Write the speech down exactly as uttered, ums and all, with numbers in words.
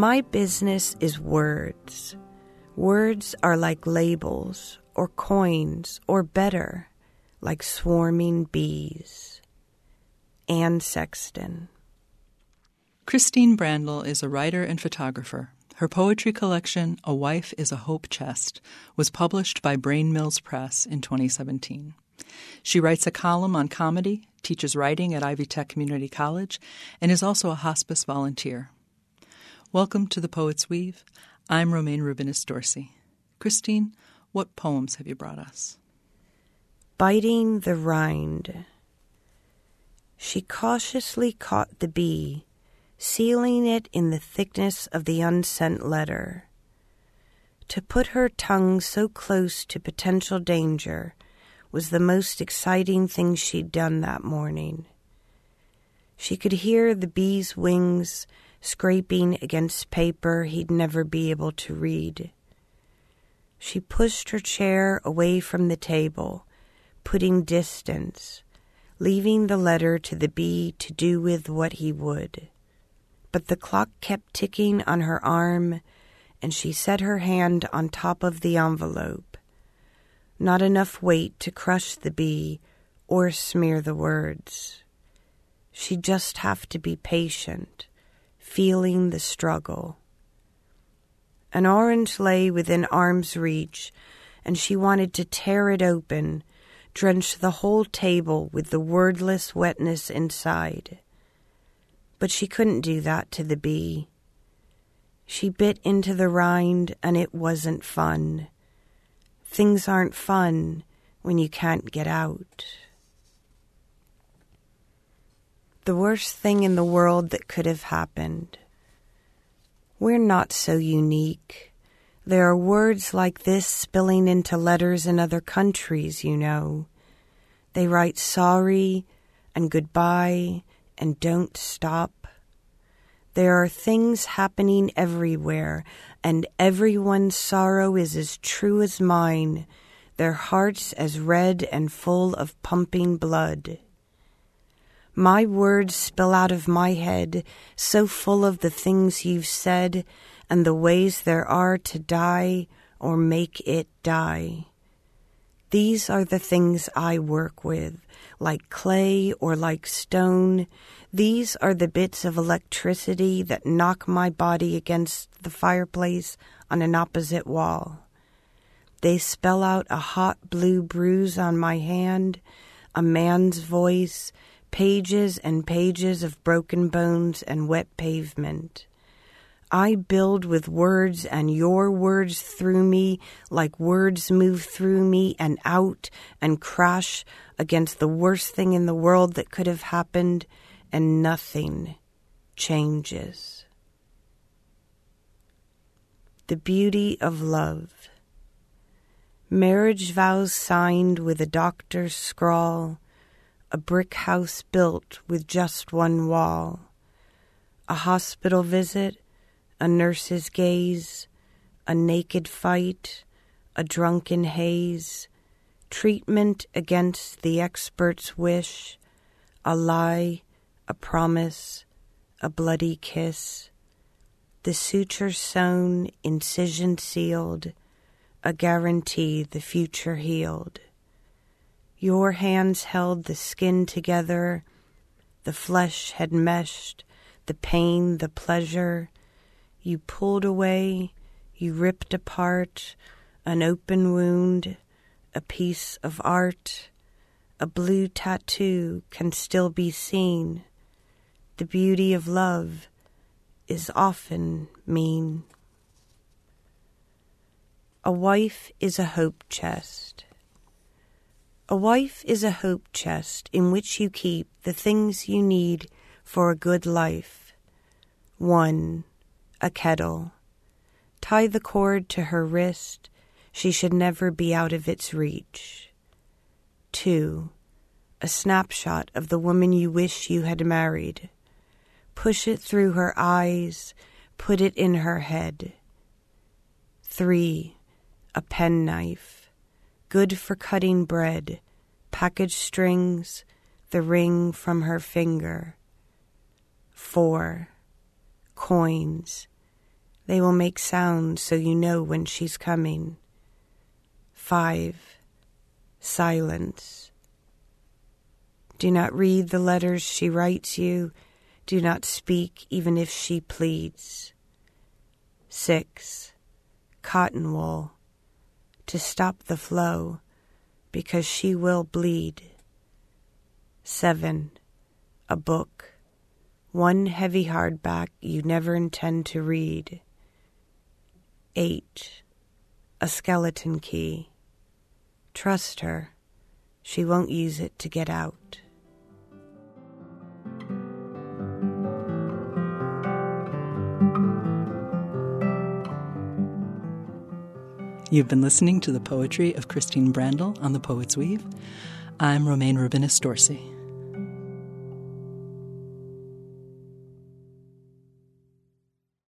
My business is words. Words are like labels or coins, or better, like swarming bees. Anne Sexton. Christine Brandl is a writer and photographer. Her poetry collection, A Wife is a Hope Chest, was published by Brain Mills Press in twenty seventeen. She writes a column on comedy, teaches writing at Ivy Tech Community College, and is also a hospice volunteer. Welcome to The Poet's Weave. I'm Romaine Rubinis Dorsey. Christine, what poems have you brought us? Biting the rind. She cautiously caught the bee, sealing it in the thickness of the unsent letter. To put her tongue so close to potential danger was the most exciting thing she'd done that morning. She could hear the bee's wings scraping against paper he'd never be able to read. She pushed her chair away from the table, putting distance, leaving the letter to the bee to do with what he would. But the clock kept ticking on her arm, and she set her hand on top of the envelope. Not enough weight to crush the bee or smear the words. She'd just have to be patient, feeling the struggle. An orange lay within arm's reach, and she wanted to tear it open, drench the whole table with the wordless wetness inside. But she couldn't do that to the bee. She bit into the rind, and it wasn't fun. Things aren't fun when you can't get out. The worst thing in the world that could have happened. We're not so unique. There are words like this spilling into letters in other countries, you know. They write sorry and goodbye and don't stop. There are things happening everywhere, and everyone's sorrow is as true as mine, their hearts as red and full of pumping blood. My words spill out of my head, so full of the things you've said and the ways there are to die or make it die. These are the things I work with, like clay or like stone. These are the bits of electricity that knock my body against the fireplace on an opposite wall. They spell out a hot blue bruise on my hand, a man's voice, pages and pages of broken bones and wet pavement. I build with words, and your words through me like words move through me and out and crash against the worst thing in the world that could have happened, and nothing changes. The beauty of love. Marriage vows signed with a doctor's scrawl, a brick house built with just one wall, a hospital visit, a nurse's gaze, a naked fight, a drunken haze, treatment against the expert's wish, a lie, a promise, a bloody kiss, the suture sewn, incision sealed, a guarantee the future healed. Your hands held the skin together, the flesh had meshed, the pain, the pleasure. You pulled away, you ripped apart, an open wound, a piece of art. A blue tattoo can still be seen. The beauty of love is often mean. A wife is a hope chest. A wife is a hope chest in which you keep the things you need for a good life. One, a kettle. Tie the cord to her wrist. She should never be out of its reach. Two, a snapshot of the woman you wish you had married. Push it through her eyes, put it in her head. Three, a penknife, good for cutting bread, package strings, the ring from her finger. Four, coins, They will make sound so you know when she's coming. Five. Silence. Do not read the letters she writes you. Do not speak even if she pleads. Six. Cotton wool. To stop the flow, because she will bleed. Seven. A book. One heavy hardback you never intend to read. Eight. A skeleton key. Trust her. She won't use it to get out. You've been listening to the poetry of Christine Brandl on The Poet's Weave. I'm Romaine Rubinis Dorsey.